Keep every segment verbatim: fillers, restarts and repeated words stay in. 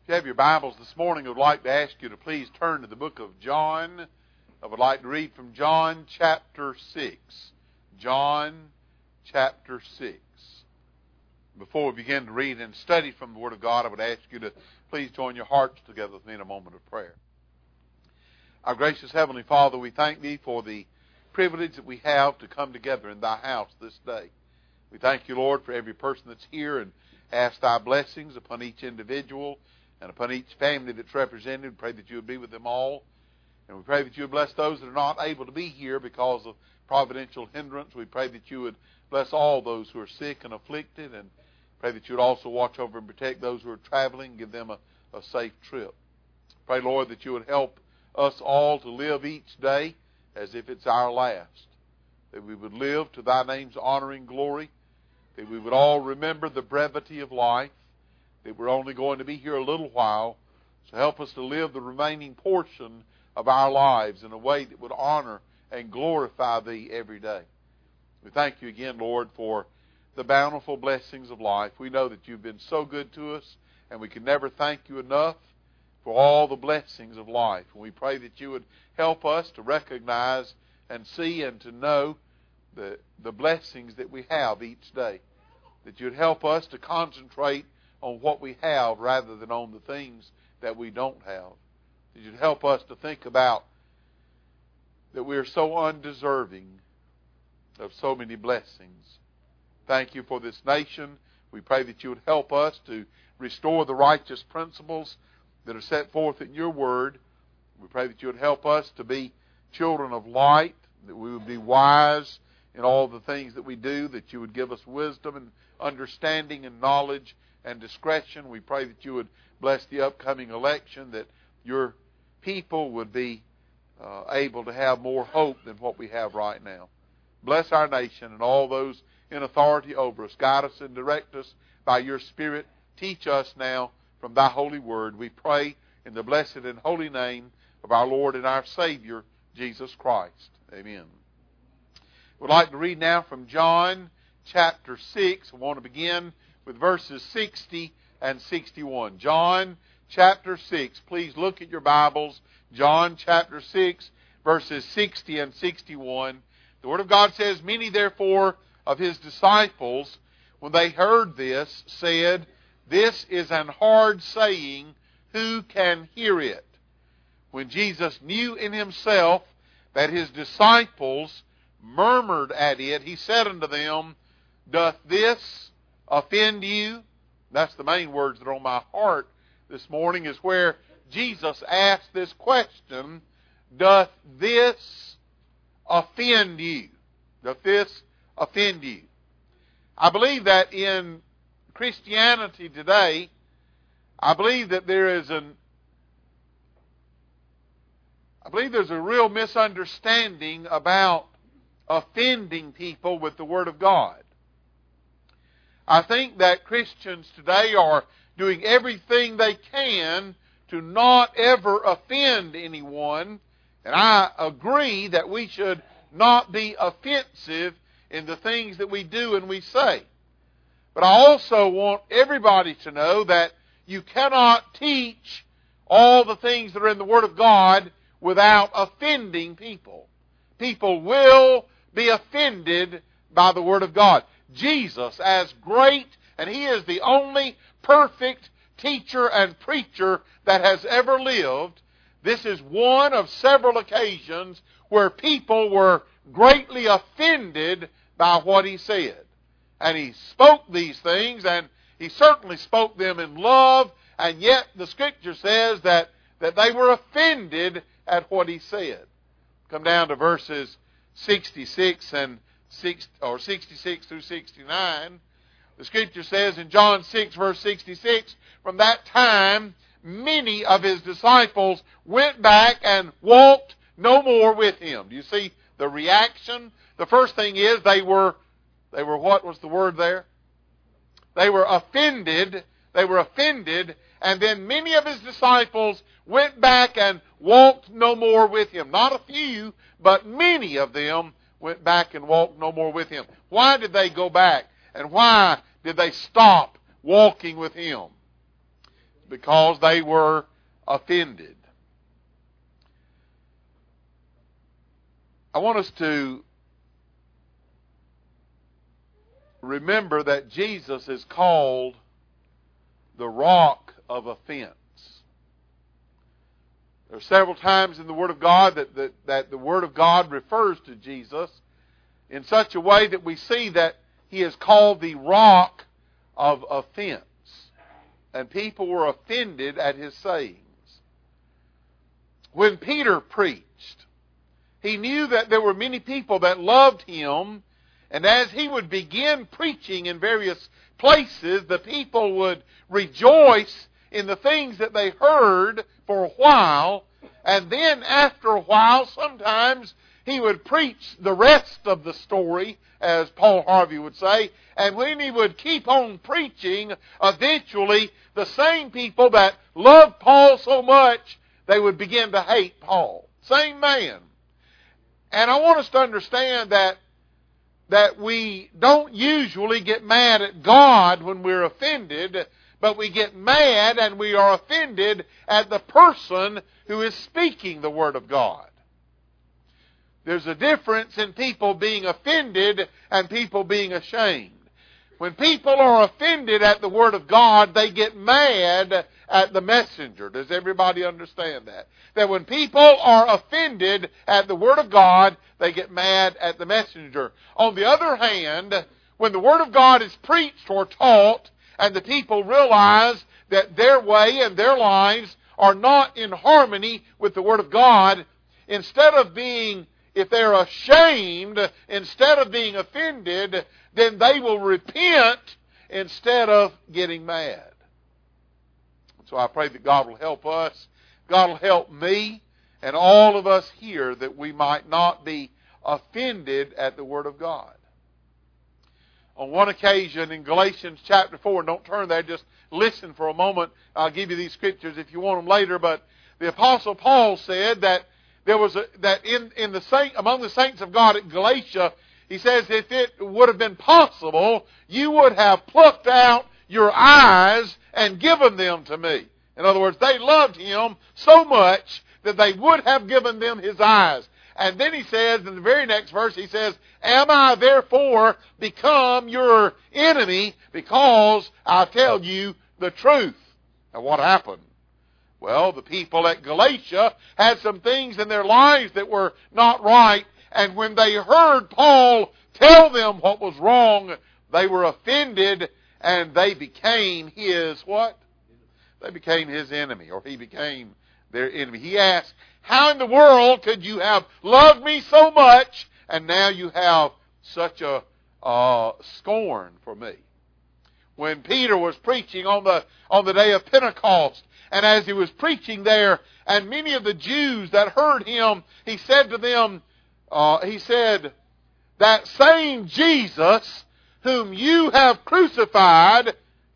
If you have your Bibles this morning, I would like to ask you to please turn to the book of John. I would like to read from John chapter six. John chapter six. Before we begin to read and study from the Word of God, I would ask you to please join your hearts together with me in a moment of prayer. Our gracious Heavenly Father, we thank Thee for the privilege that we have to come together in Thy house this day. We thank You, Lord, for every person that's here, and ask Thy blessings upon each individual and upon each family that's represented. We pray that You would be with them all. And we pray that You would bless those that are not able to be here because of providential hindrance. We pray that You would bless all those who are sick and afflicted, and pray that You would also watch over and protect those who are traveling, give them a, a safe trip. Pray, Lord, that You would help us all to live each day as if it's our last. That we would live to Thy name's honor and glory. That we would all remember the brevity of life. That we're only going to be here a little while. So help us to live the remaining portion of our lives in a way that would honor and glorify Thee every day. We thank You again, Lord, for the bountiful blessings of life. We know that You've been so good to us, and we can never thank You enough for all the blessings of life. And we pray that You would help us to recognize and see and to know the, the blessings that we have each day. That You'd help us to concentrate on what we have rather than on the things that we don't have. That You'd help us to think about that we are so undeserving of so many blessings. Thank You for this nation. We pray that You would help us to restore the righteous principles that are set forth in Your Word. We pray that You would help us to be children of light, that we would be wise in all the things that we do, that You would give us wisdom and understanding and knowledge and discretion. We pray that You would bless the upcoming election, that Your people would be uh, able to have more hope than what we have right now. Bless our nation and all those in authority over us. Guide us and direct us by Your Spirit. Teach us now from Thy holy word. We pray in the blessed and holy name of our Lord and our Savior, Jesus Christ. Amen. I would like to read now from John chapter six. I want to begin with verses sixty and sixty-one. John chapter six. Please look at your Bibles. John chapter six, verses sixty and sixty-one. The Word of God says, "Many therefore of His disciples, when they heard this, said, This is an hard saying, who can hear it? When Jesus knew in Himself that His disciples murmured at it, He said unto them, Doth this offend you?" That's the main words that are on my heart this morning, is where Jesus asked this question, Doth this offend you? Doth this offend you? I believe that in Christianity today, I believe that there is an I believe there's a real misunderstanding about offending people with the Word of God. I think that Christians today are doing everything they can to not ever offend anyone, and I agree that we should not be offensive in the things that we do and we say. But I also want everybody to know that you cannot teach all the things that are in the Word of God without offending people. People will be offended by the Word of God. Jesus, as great, and He is the only perfect teacher and preacher that has ever lived, this is one of several occasions where people were greatly offended by what He said. And He spoke these things, and He certainly spoke them in love, and yet the Scripture says that, that they were offended at what He said. Come down to verses sixty-six and six, or sixty-six through sixty-nine. The Scripture says in John six, verse sixty-six, "From that time many of His disciples went back and walked no more with Him." Do you see the reaction? The first thing is they were, they were, what was the word there? They were offended. They were offended. And then many of His disciples went back and walked no more with Him. Not a few, but many of them went back and walked no more with Him. Why did they go back? And why did they stop walking with Him? because they were offended. I want us to remember that Jesus is called the rock of offense. There are several times in the Word of God that, that, that the Word of God refers to Jesus in such a way that we see that He is called the rock of offense. And people were offended at His sayings. When Peter preached, he knew that there were many people that loved him, and as he would begin preaching in various places, the people would rejoice in the things that they heard for a while, and then after a while, sometimes he would preach the rest of the story, as Paul Harvey would say, and when he would keep on preaching, eventually the same people that loved Paul so much, they would begin to hate Paul. Same man. And I want us to understand that that we don't usually get mad at God when we're offended, but we get mad and we are offended at the person who is speaking the Word of God. There's a difference in people being offended and people being ashamed. When people are offended at the Word of God, they get mad at the messenger. Does everybody understand that? That when people are offended at the Word of God, they get mad at the messenger. On the other hand, when the Word of God is preached or taught, and the people realize that their way and their lives are not in harmony with the Word of God, instead of being, if they're ashamed, instead of being offended, then they will repent instead of getting mad. So I pray that God will help us. God will help me and all of us here that we might not be offended at the Word of God. On one occasion in Galatians chapter four, and don't turn there, just listen for a moment. I'll give you these scriptures if you want them later, but the Apostle Paul said that there was a, that in, in the saint, among the saints of God at Galatia, he says, if it would have been possible, you would have plucked out your eyes and given them to me. In other words, they loved him so much that they would have given them his eyes. And then he says, in the very next verse, he says, am I therefore become your enemy because I tell you the truth? Now what happened? Well, the people at Galatia had some things in their lives that were not right. And when they heard Paul tell them what was wrong, they were offended and they became his what? They became his enemy, or he became their enemy. He asked, how in the world could you have loved me so much and now you have such a uh, scorn for me? When Peter was preaching on the on the day of Pentecost, and as he was preaching there, and many of the Jews that heard him, he said to them, uh, he said, that same Jesus whom you have crucified,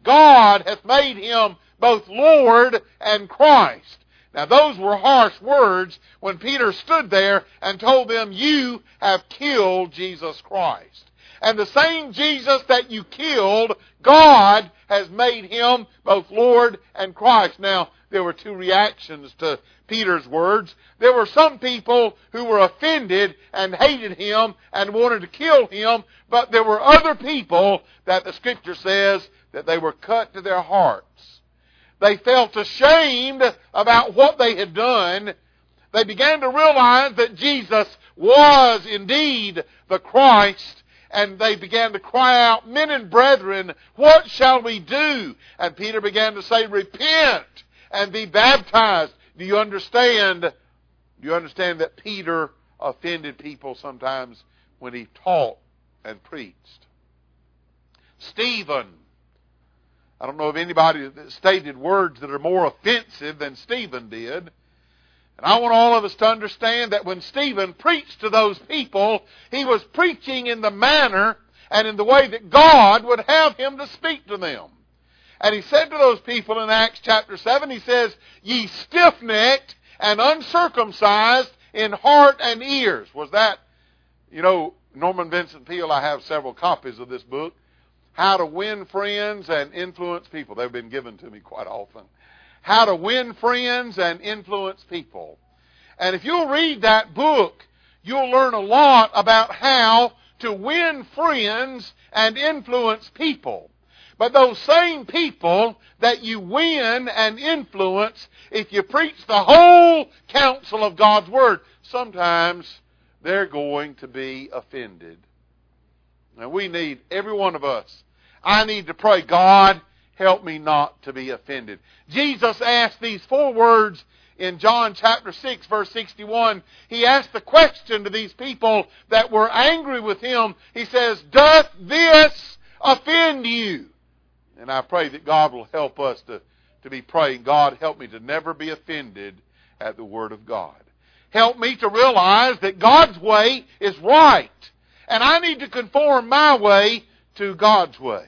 God hath made him both Lord and Christ. Now those were harsh words when Peter stood there and told them, you have killed Jesus Christ. And the same Jesus that you killed, God has made him both Lord and Christ. Now, there were two reactions to Peter's words. There were some people who were offended and hated him and wanted to kill him, but there were other people that the Scripture says that they were cut to their hearts. They felt ashamed about what they had done. They began to realize that Jesus was indeed the Christ. And they began to cry out, men and brethren, what shall we do? And Peter began to say, repent and be baptized. Do you understand? Do you understand that Peter offended people sometimes when he taught and preached? Stephen. I don't know of anybody that stated words that are more offensive than Stephen did. And I want all of us to understand that when Stephen preached to those people, he was preaching in the manner and in the way that God would have him to speak to them. And he said to those people in Acts chapter seven, he says, ye stiff-necked and uncircumcised in heart and ears. Was that, you know, Norman Vincent Peale, I have several copies of this book. How to Win Friends and Influence People. They've been given to me quite often. How to Win Friends and Influence People. And if you'll read that book, you'll learn a lot about how to win friends and influence people. But those same people that you win and influence, if you preach the whole counsel of God's Word, sometimes they're going to be offended. And we need, every one of us, I need to pray, God, help me not to be offended. Jesus asked these four words in John chapter six, verse sixty-one. He asked the question to these people that were angry with Him. He says, doth this offend you? And I pray that God will help us to, to be praying, God, help me to never be offended at the Word of God. Help me to realize that God's way is right. And I need to conform my way to God's way.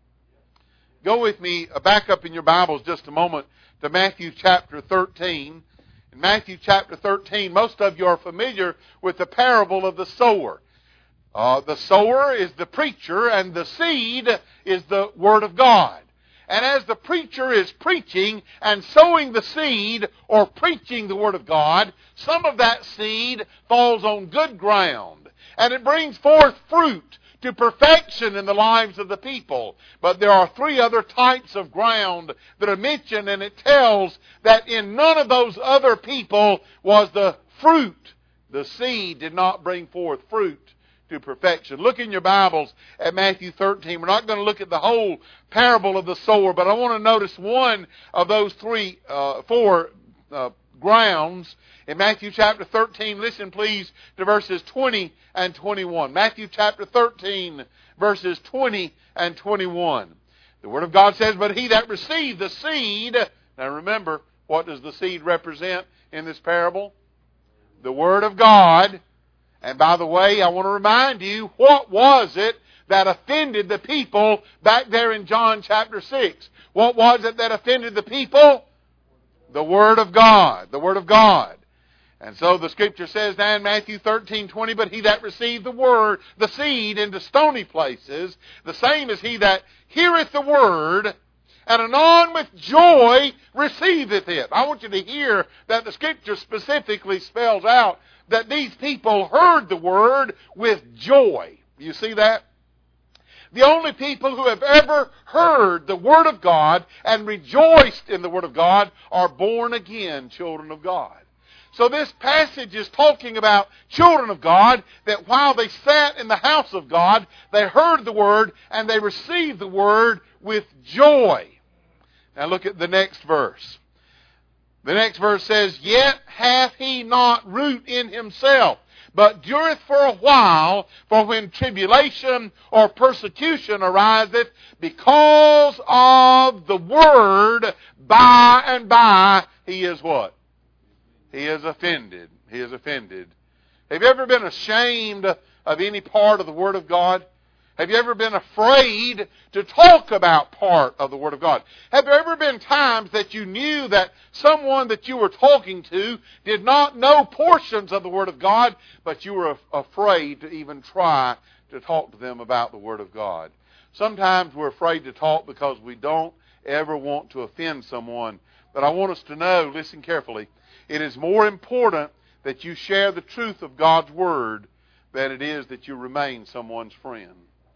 Go with me, back up in your Bibles just a moment to Matthew chapter thirteen. In Matthew chapter thirteen, most of you are familiar with the parable of the sower. Uh, the sower is the preacher, and the seed is the Word of God. And as the preacher is preaching and sowing the seed or preaching the Word of God, some of that seed falls on good ground, and it brings forth fruit to perfection in the lives of the people. But there are three other types of ground that are mentioned, and it tells that in none of those other people was the fruit. The seed did not bring forth fruit to perfection. Look in your Bibles at Matthew thirteen. We're not going to look at the whole parable of the sower, but I want to notice one of those three, uh, four uh, grounds. In Matthew chapter thirteen, listen please to verses twenty and twenty-one. Matthew chapter thirteen, verses twenty and twenty-one. The Word of God says, but he that received the seed, now remember, what does the seed represent in this parable? The Word of God. And by the way, I want to remind you, what was it that offended the people back there in John chapter six? What was it that offended the people? The Word of God. The Word of God. And so the Scripture says now in Matthew thirteen twenty, but he that received the word, the seed into stony places, the same as he that heareth the word, and anon with joy receiveth it. I want you to hear that the Scripture specifically spells out that these people heard the word with joy. You see that? The only people who have ever heard the Word of God and rejoiced in the Word of God are born again children of God. So this passage is talking about children of God, that while they sat in the house of God, they heard the Word and they received the Word with joy. Now look at the next verse. The next verse says, yet hath he not root in himself, but dureth for a while, for when tribulation or persecution ariseth because of the Word, by and by he is what? He is offended. He is offended. Have you ever been ashamed of any part of the Word of God? Have you ever been afraid to talk about part of the Word of God? Have there ever been times that you knew that someone that you were talking to did not know portions of the Word of God, but you were afraid to even try to talk to them about the Word of God? Sometimes we're afraid to talk because we don't ever want to offend someone. But I want us to know, listen carefully, it is more important that you share the truth of God's Word than it is that you remain someone's friend.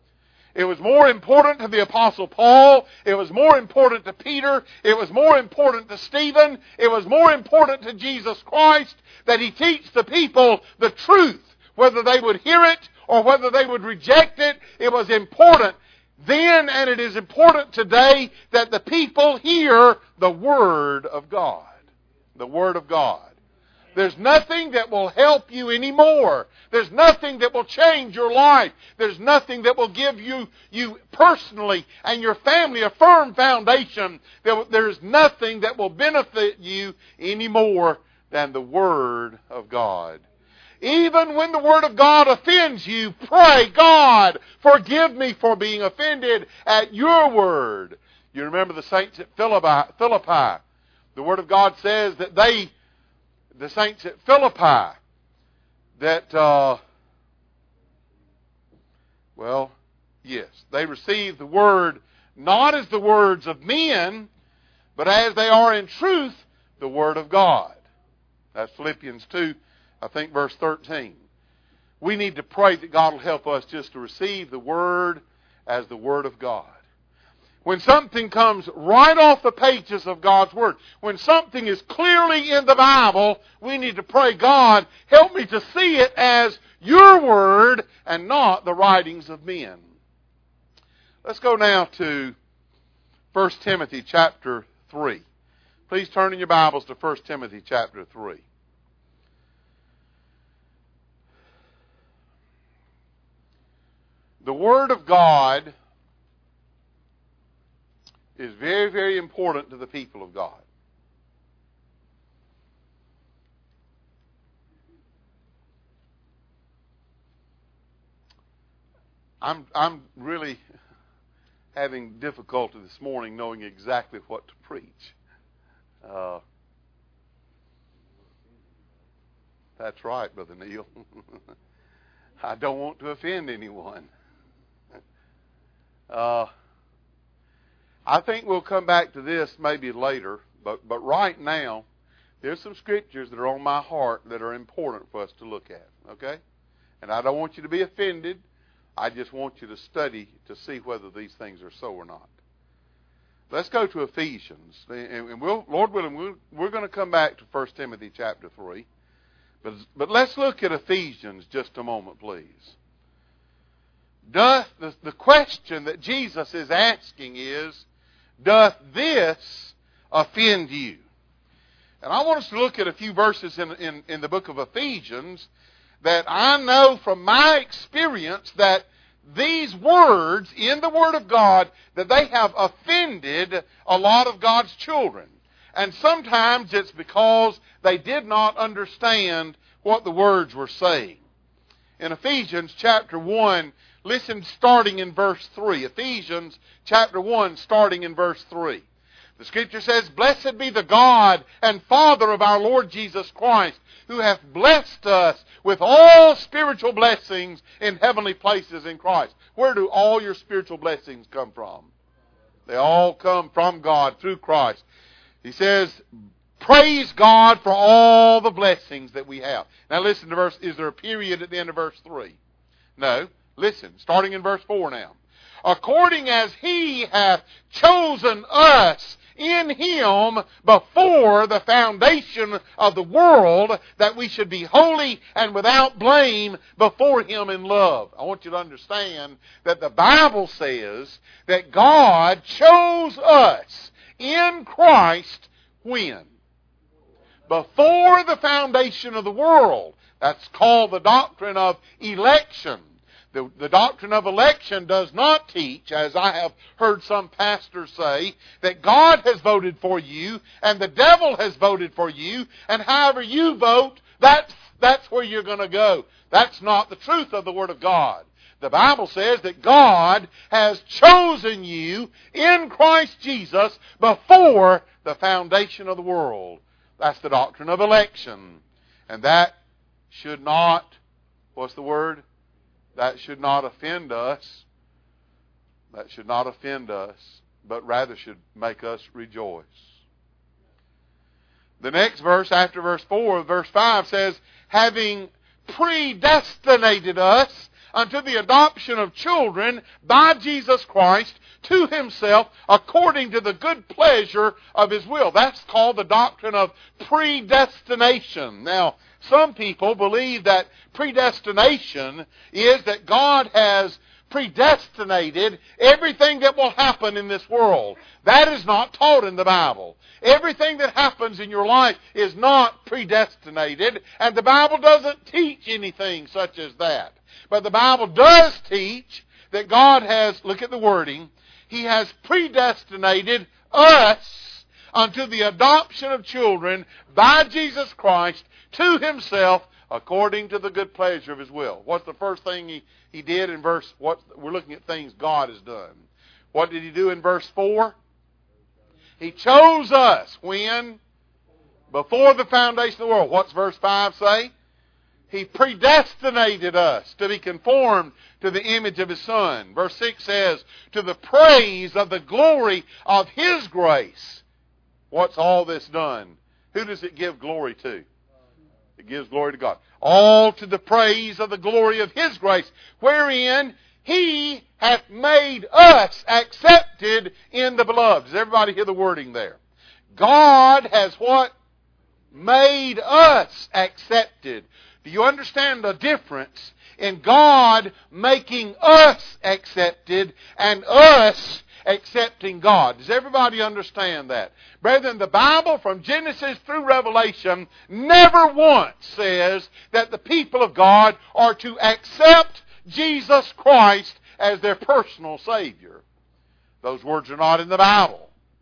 It was more important to the Apostle Paul. It was more important to Peter. It was more important to Stephen. It was more important to Jesus Christ that he teach the people the truth, whether they would hear it or whether they would reject it. It was important then, and it is important today, that the people hear the Word of God. The Word of God. There's nothing that will help you anymore. There's nothing that will change your life. There's nothing that will give you, you personally and your family a firm foundation. There's nothing that will benefit you anymore than the Word of God. Even when the Word of God offends you, pray, God, forgive me for being offended at your Word. You remember the saints at Philippi. The Word of God says that they, the saints at Philippi, that, uh, well, Yes. They receive the Word not as the words of men, but as they are in truth, the Word of God. That's Philippians two, I think, verse thirteen. We need to pray that God will help us just to receive the Word as the Word of God. When something comes right off the pages of God's Word, when something is clearly in the Bible, we need to pray, God, help me to see it as your Word and not the writings of men. Let's go now to First Timothy chapter three. Please turn in your Bibles to First Timothy chapter three. The Word of God is very, very important to the people of God. I'm I'm really having difficulty this morning knowing exactly what to preach. Uh, that's right, Brother Neil. I don't want to offend anyone. Uh, I think we'll come back to this maybe later, but, but right now, there's some scriptures that are on my heart that are important for us to look at, okay? And I don't want you to be offended. I just want you to study to see whether these things are so or not. Let's go to Ephesians. And we'll, Lord willing, we'll, we're going to come back to First Timothy chapter three. But, but let's look at Ephesians just a moment, please. Doth, the, the question that Jesus is asking is, doth this offend you? And I want us to look at a few verses in, in, in the book of Ephesians that I know from my experience that these words in the Word of God, that they have offended a lot of God's children. And sometimes it's because they did not understand what the words were saying. In Ephesians chapter one, listen starting in verse three. Ephesians chapter one, starting in verse three. The Scripture says, Blessed be the God and Father of our Lord Jesus Christ, who hath blessed us with all spiritual blessings in heavenly places in Christ. Where do all your spiritual blessings come from? They all come from God through Christ. He says, praise God for all the blessings that we have. Now listen to verse, is there a period at the end of verse three? No. Listen, starting in verse four now. According as He hath chosen us in Him before the foundation of the world, that we should be holy and without blame before Him in love. I want you to understand that the Bible says that God chose us in Christ when? Before the foundation of the world. That's called the doctrine of election. The, the doctrine of election does not teach, as I have heard some pastors say, that God has voted for you and the devil has voted for you, and however you vote, that's, that's where you're going to go. That's not the truth of the Word of God. The Bible says that God has chosen you in Christ Jesus before the foundation of the world. That's the doctrine of election. And that should not, what's the word? That should not offend us. That should not offend us, but rather should make us rejoice. The next verse, after verse four, verse five says, having predestinated us unto the adoption of children by Jesus Christ to Himself according to the good pleasure of His will. That's called the doctrine of predestination. Now, some people believe that predestination is that God has predestinated everything that will happen in this world. That is not taught in the Bible. Everything that happens in your life is not predestinated, and the Bible doesn't teach anything such as that. But the Bible does teach that God has, look at the wording, He has predestinated us unto the adoption of children by Jesus Christ to Himself according to the good pleasure of His will. What's the first thing He, he did in verse, what, we're looking at things God has done. What did He do in verse four? He chose us when? Before the foundation of the world. What's verse five say? He predestinated us to be conformed to the image of His Son. Verse six says, to the praise of the glory of His grace. What's all this done? Who does it give glory to? It gives glory to God. All to the praise of the glory of His grace, wherein He hath made us accepted in the beloved. Does everybody hear the wording there? God has what? Made us accepted. Do you understand the difference in God making us accepted and us accepting God? Does everybody understand that? Brethren, the Bible from Genesis through Revelation never once says that the people of God are to accept Jesus Christ as their personal Savior. Those words are not in the Bible.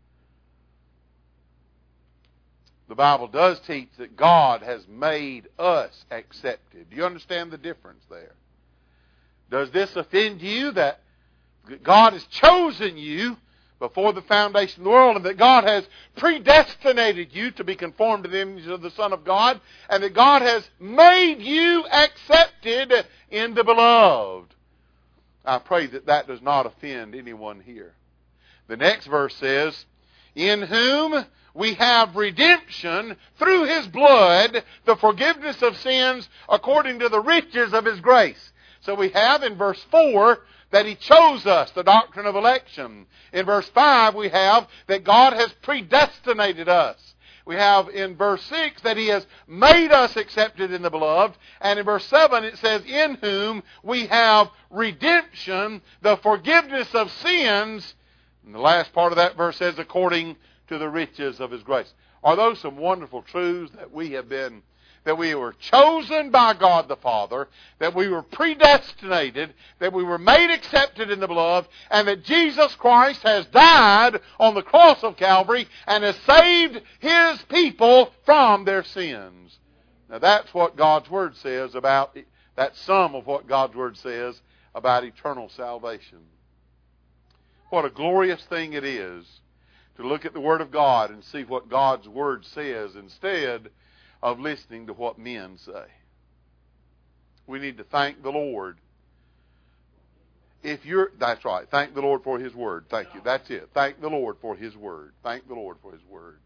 The Bible does teach that God has made us accepted. Do you understand the difference there? Does this offend you that God has chosen you before the foundation of the world, and that God has predestinated you to be conformed to the image of the Son of God, and that God has made you accepted in the beloved? I pray that that does not offend anyone here. The next verse says, in whom we have redemption through His blood, the forgiveness of sins according to the riches of His grace. So we have in verse four that He chose us, the doctrine of election. In verse five we have that God has predestinated us. We have in verse six that He has made us accepted in the beloved. And in verse seven it says, in whom we have redemption, the forgiveness of sins. And the last part of that verse says, according to the riches of His grace. Are those some wonderful truths that we have been, that we were chosen by God the Father, that we were predestinated, that we were made accepted in the beloved, and that Jesus Christ has died on the cross of Calvary and has saved His people from their sins. Now that's what God's Word says about, that's some of what God's Word says about eternal salvation. What a glorious thing it is to look at the Word of God and see what God's Word says instead of listening to what men say. We need to thank the Lord. If you're, that's right, thank the Lord for His Word. Thank you, that's it. Thank the Lord for His Word. Thank the Lord for His Word.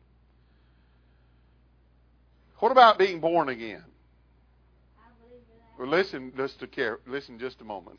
What about being born again? Well, listen just to care. Listen just a moment.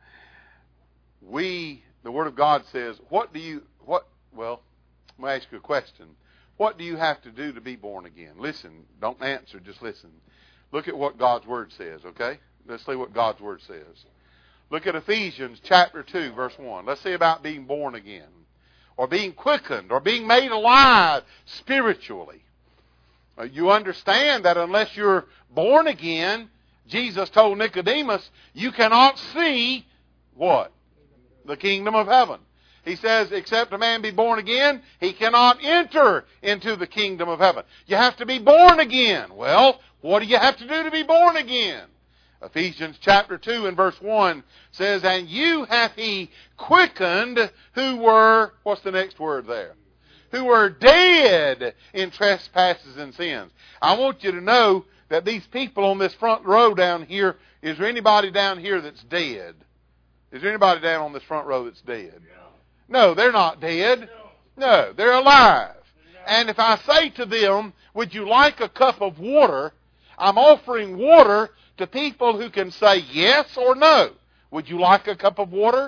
We, the Word of God says, what do you, what, well, I'm going to ask you a question. What do you have to do to be born again? Listen, don't answer, just listen. Look at what God's Word says, okay? Let's see what God's Word says. Look at Ephesians chapter two, verse one. Let's see about being born again, or being quickened, or being made alive spiritually. Uh, you understand that unless you're born again, Jesus told Nicodemus, you cannot see what? The kingdom of heaven. He says, except a man be born again, he cannot enter into the kingdom of heaven. You have to be born again. Well, what do you have to do to be born again? Ephesians chapter two and verse one says, and you hath He quickened who were, what's the next word there? Who were dead in trespasses and sins. I want you to know that these people on this front row down here, is there anybody down here that's dead? Is there anybody down on this front row that's dead? No, they're not dead. No, they're alive. And if I say to them, would you like a cup of water? I'm offering water to people who can say yes or no. Would you like a cup of water?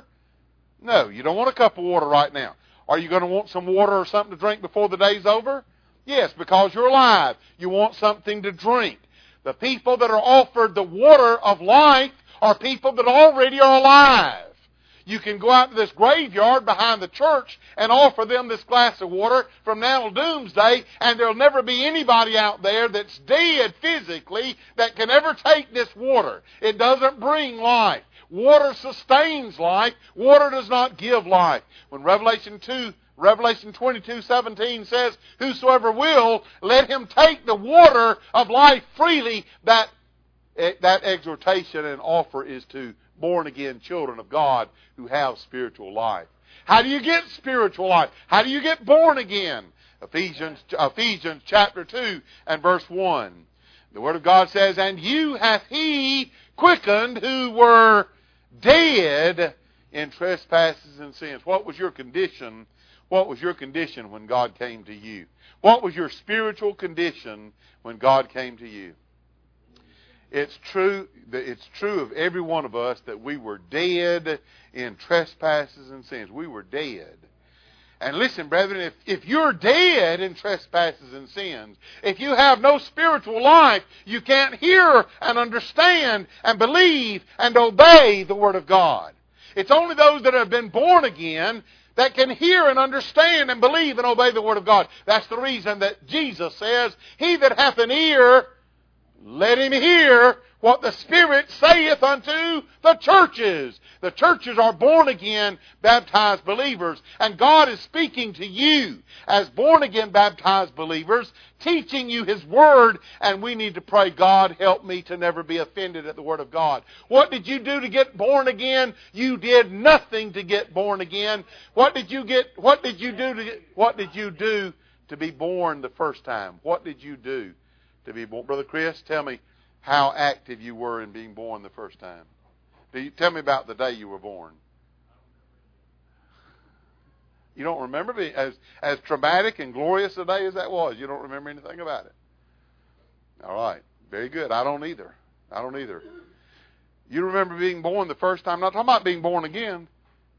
No, you don't want a cup of water right now. Are you going to want some water or something to drink before the day's over? Yes, because you're alive. You want something to drink. The people that are offered the water of life are people that already are alive. You can go out to this graveyard behind the church and offer them this glass of water from now till doomsday, and there'll never be anybody out there that's dead physically that can ever take this water. It doesn't bring life. Water sustains life. Water does not give life. When Revelation two, Revelation twenty-two seventeen says, whosoever will, let him take the water of life freely, that, that exhortation and offer is to born-again children of God who have spiritual life. How do you get spiritual life? How do you get born again? Ephesians, Ephesians chapter two and verse one. The Word of God says, and you hath He quickened who were dead in trespasses and sins. What was your condition? What was your condition when God came to you? What was your spiritual condition when God came to you? It's true, it's true of every one of us that we were dead in trespasses and sins. We were dead. And listen, brethren, if, if you're dead in trespasses and sins, if you have no spiritual life, you can't hear and understand and believe and obey the Word of God. It's only those that have been born again that can hear and understand and believe and obey the Word of God. That's the reason that Jesus says, he that hath an ear, let him hear what the Spirit saith unto the churches. The churches are born again, baptized believers. And God is speaking to you as born again, baptized believers, teaching you His Word. And we need to pray, God, help me to never be offended at the Word of God. What did you do to get born again? You did nothing to get born again. What did you get? What did you do to get, what did you do to be born the first time? What did you do to be born? Brother Chris, tell me how active you were in being born the first time. Do you, tell me about the day you were born. You don't remember being, as, as traumatic and glorious a day as that was, you don't remember anything about it. All right. Very good. I don't either. I don't either. You remember being born the first time. I'm not talking about being born again.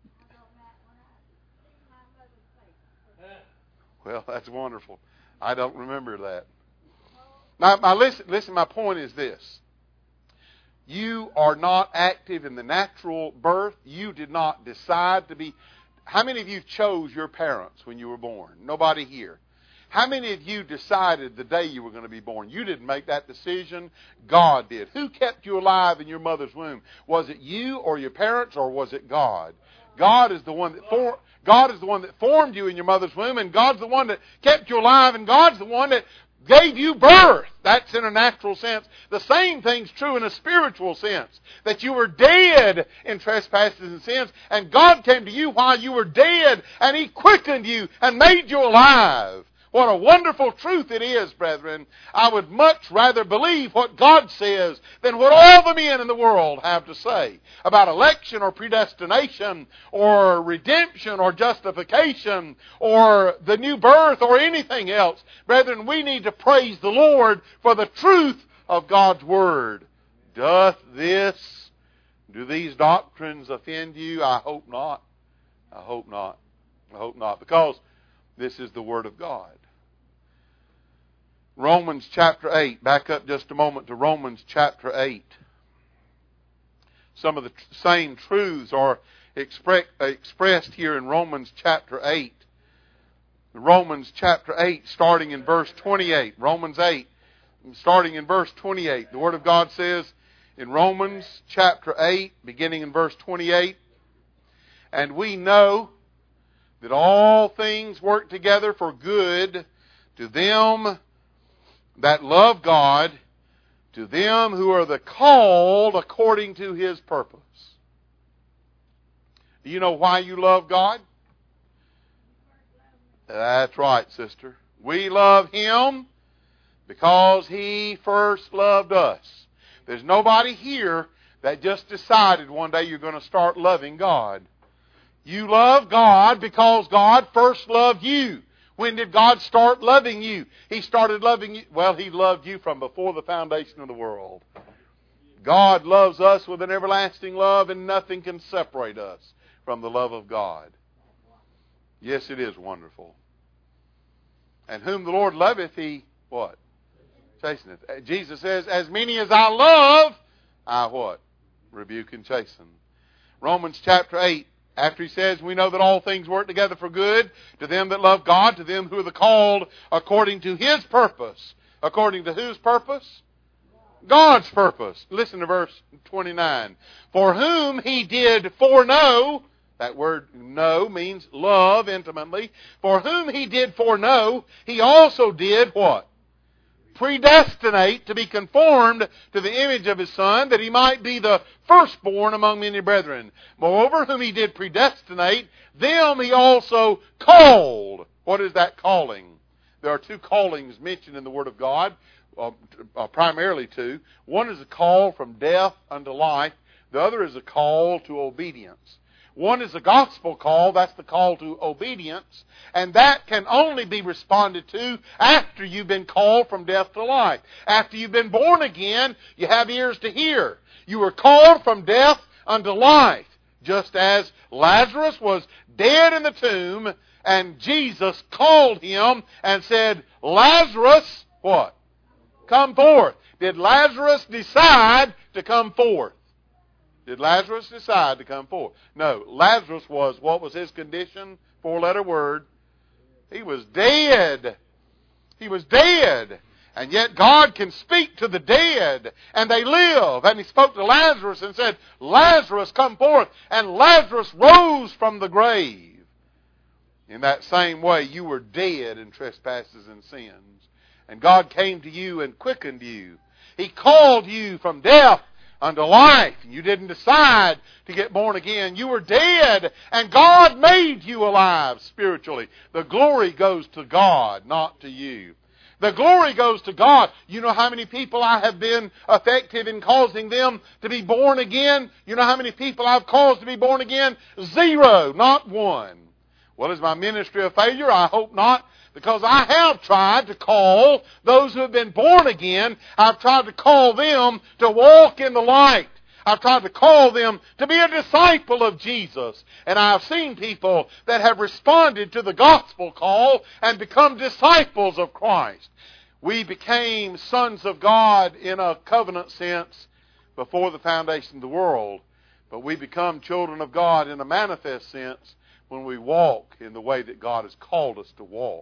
Well, that's wonderful. I don't remember that. Now, my, listen, listen, my point is this. You are not active in the natural birth. You did not decide to be. How many of you chose your parents when you were born? Nobody here. How many of you decided the day you were going to be born? You didn't make that decision. God did. Who kept you alive in your mother's womb? Was it you or your parents, or was it God? God is the one that for, God is the one that formed you in your mother's womb, and God's the one that kept you alive, and God's the one that gave you birth. That's in a natural sense. The same thing's true in a spiritual sense. That you were dead in trespasses and sins, and God came to you while you were dead, and He quickened you and made you alive. What a wonderful truth it is, brethren. I would much rather believe what God says than what all the men in the world have to say about election or predestination or redemption or justification or the new birth or anything else. Brethren, we need to praise the Lord for the truth of God's Word. Doth this, do these doctrines offend you? I hope not. I hope not. I hope not. Because this is the Word of God. Romans chapter eight. Back up just a moment to Romans chapter eight. Some of the same truths are expre- expressed here in Romans chapter eight. Romans chapter eight, starting in verse twenty-eight. Romans eight, starting in verse twenty-eight. The Word of God says in Romans chapter eight, beginning in verse twenty-eight, and we know that all things work together for good to them that love God, to them who are the called according to His purpose. Do you know why you love God? That's right, sister. We love Him because He first loved us. There's nobody here that just decided one day you're going to start loving God. You love God because God first loved you. When did God start loving you? He started loving you. Well, He loved you from before the foundation of the world. God loves us with an everlasting love, and nothing can separate us from the love of God. Yes, it is wonderful. And whom the Lord loveth, He, what? Chasteneth. Jesus says, as many as I love, I what? Rebuke and chasten. Romans chapter eight. After he says, we know that all things work together for good to them that love God, to them who are the called according to His purpose. According to whose purpose? God's purpose. Listen to verse twenty-nine. For whom He did foreknow, that word know means love intimately. For whom He did foreknow, He also did what? Predestinate to be conformed to the image of His Son, that He might be the firstborn among many brethren. Moreover, whom He did predestinate, them He also called. What is that calling? there are two callings mentioned in the Word of God, uh, uh, primarily two. One is a call from death unto life. The other is a call to obedience. One is a gospel call. That's the call to obedience. And that can only be responded to after you've been called from death to life. After you've been born again, you have ears to hear. You were called from death unto life. Just as Lazarus was dead in the tomb, and Jesus called him and said, Lazarus, what? Come forth. Did Lazarus decide to come forth? Did Lazarus decide to come forth? No. Lazarus was, what was his condition? Four-letter word. He was dead. He was dead. And yet God can speak to the dead, and they live. And He spoke to Lazarus and said, Lazarus, come forth. And Lazarus rose from the grave. In that same way, you were dead in trespasses and sins. And God came to you and quickened you. He called you from death unto life. You didn't decide to get born again. You were dead, and God made you alive spiritually. The glory goes to God, not to you. The glory goes to God. You know how many people I have been effective in causing them to be born again? You know how many people I've caused to be born again? Zero, not one. Well, is my ministry a failure? I hope not. Because I have tried to call those who have been born again, I've tried to call them to walk in the light. I've tried to call them to be a disciple of Jesus. And I've seen people that have responded to the gospel call and become disciples of Christ. We became sons of God in a covenant sense before the foundation of the world. But we become children of God in a manifest sense when we walk in the way that God has called us to walk.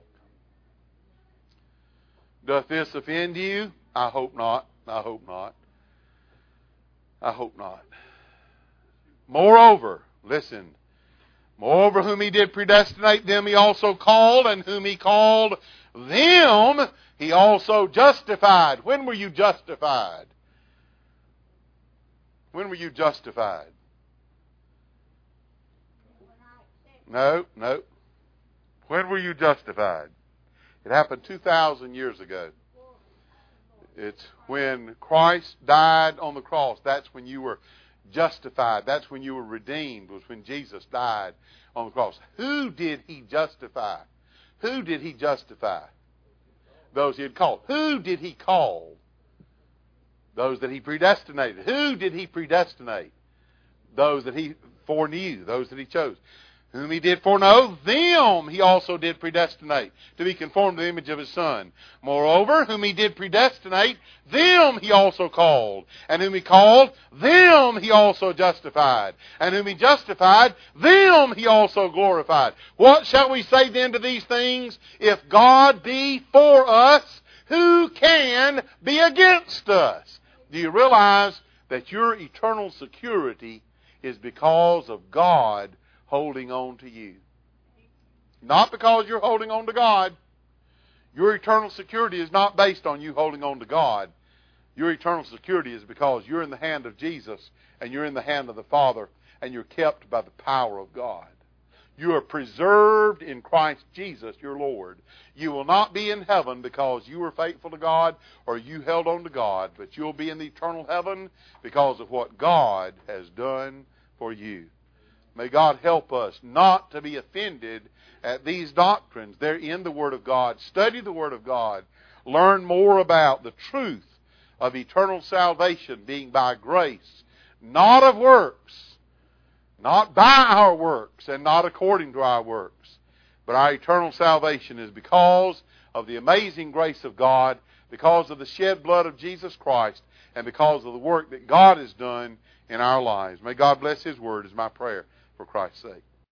Doth this offend you? I hope not. I hope not. I hope not. Moreover, listen. Moreover, whom He did predestinate, them He also called, and whom He called, them He also justified. When were you justified? When were you justified? No, no. When were you justified? It happened two thousand years ago. It's when Christ died on the cross. That's when you were justified. That's when you were redeemed, was when Jesus died on the cross. Who did He justify? Who did He justify? Those He had called. Who did He call? Those that He predestinated. Who did He predestinate? Those that He foreknew. Those that He chose. Whom He did foreknow, them He also did predestinate to be conformed to the image of His Son. Moreover, whom He did predestinate, them He also called. And whom He called, them He also justified. And whom He justified, them He also glorified. What shall we say then to these things? If God be for us, who can be against us? Do you realize that your eternal security is because of God holding on to you? Not because you're holding on to God. Your eternal security is not based on you holding on to God. Your eternal security is because you're in the hand of Jesus and you're in the hand of the Father and you're kept by the power of God. You are preserved in Christ Jesus, your Lord. You will not be in heaven because you were faithful to God or you held on to God, but you'll be in the eternal heaven because of what God has done for you. May God help us not to be offended at these doctrines. They're in the Word of God. Study the Word of God. Learn more about the truth of eternal salvation being by grace, not of works, not by our works and not according to our works. But our eternal salvation is because of the amazing grace of God, because of the shed blood of Jesus Christ, and because of the work that God has done in our lives. May God bless His Word is my prayer for Christ's sake.